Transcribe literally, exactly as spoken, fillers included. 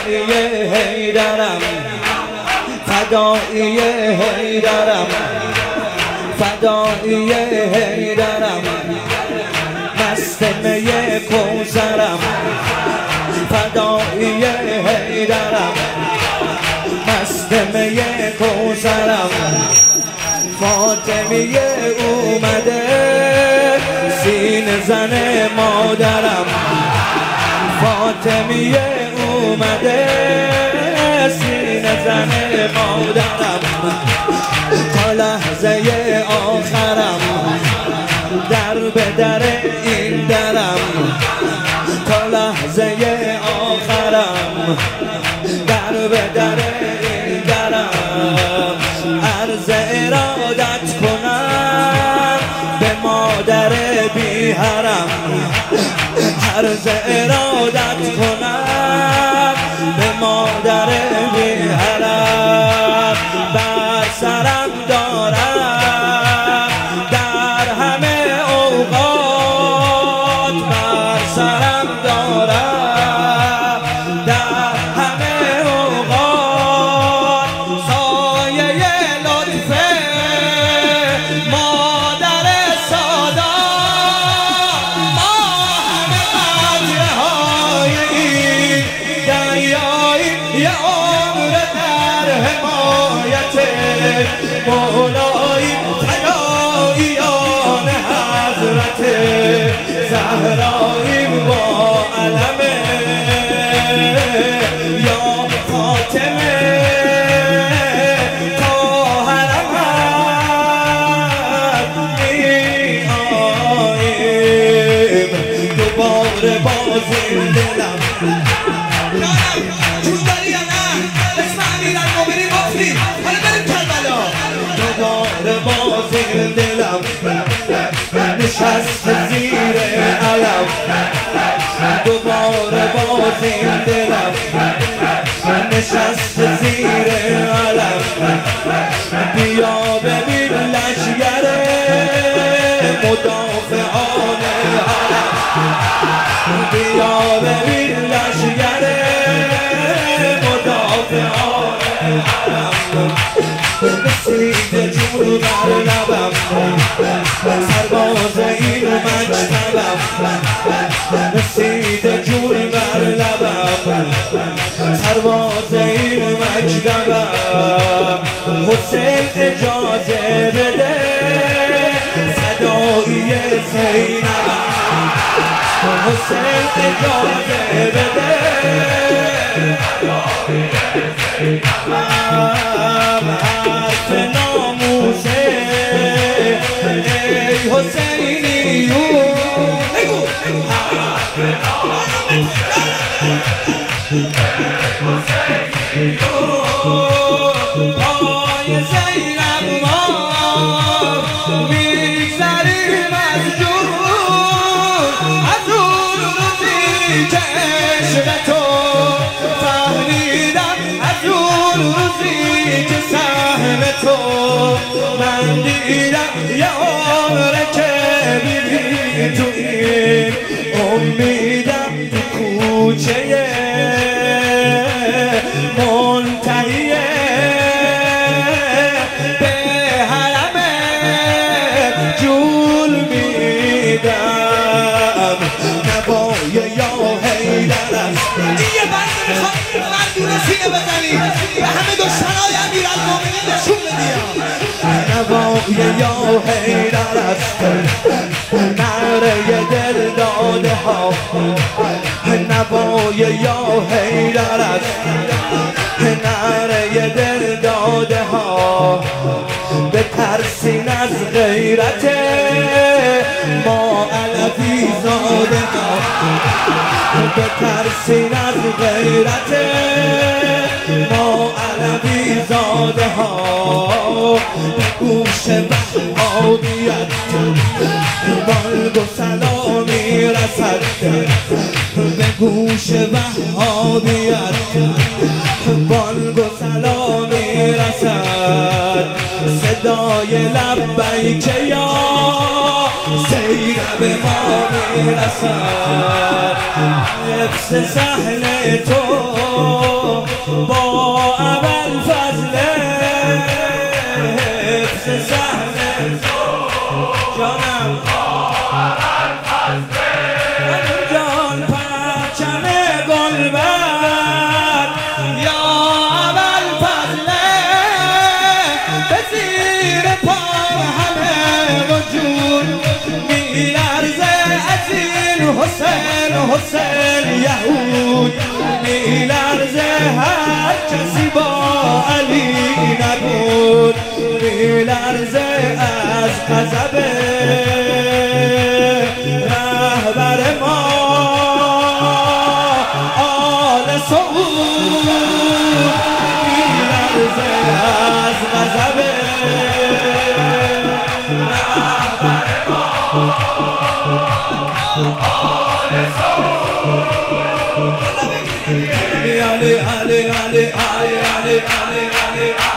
فدایی حیدرم فدایی حیدرم فدایی حیدرم مست می کوثرم فدایی حیدرم مست می کوثرم فاطمیه اومده سینه زن مادرم فاطمیه اومده سینه زن مادرم تا لحظه آخرم در به در این درم تا لحظه آخرم در به در این درم عرض ارادت کنم به مادر بی حرم عرض ارادت کنم به مادر بی حرم بر سرم دارم در همه اوقات بر سرم دارم در همه اوقات سایه لطف مادر سادا ما همه قدره های این دریایی یه عمر در حمایت مولایی تداعیان حضرت زهرایی با علمه یا فاطمه تا حرم می آییم دوباره باز این دلم جون داری یا نه؟ اسم امیرالمومنین گفتی حالا بریم کربلا دوباره باز این دلم نشست زیر علم دوباره باز این دلم نشست زیر علم بیا ببین لشگر مدافعان حرم بیا ببین لشگر مدافعان حرم رسید جون بر لبم سرباز این مجتبم رسید جون بر لبم سرباز این مجتبم حسین اجازه بده فدایی زینبم حسین اجازه بده حرف ناموسه ای حسینیون پای زینب ما میگذریم از جون از اون روزی که عشق تو فهمیدم از اون روزی که سهم تو من دیدم یه عمره که بیبی تو این امیدم تو کوچه منتهیه به حرم جول میدم نوای یا حیدر است این یه بند میخواد مردونه سینه بزنی به همه دشمنای امیرالمومنین نشون بدی نوای یا حیدر است نعره دل داده ها نوای یا حیدر است نعره دل داده ها به ترسین از غیرت ما علوی زاده ها به ترسین از غیرت ما علوی زاده ها به گوش وهابیت بانگ و سلامی رسد به گوش وهابیت بانگ و سلامی رسد صدای لبیک یا سیر به ما میرسد حفظ سهل تو با اول فضله حفظ سهل تو جانم با اول فضله جان پرچم گلبرگ یا اول فضله به زیر پای همه وجود میلرزه از این حسین حسین یهود میلرزه هر کسی با علی نبود میلرزه از غضب رهبر ما آل سعود میلرزه از غضب رهبر ما آل سعود علی علی علی علی علی علی علی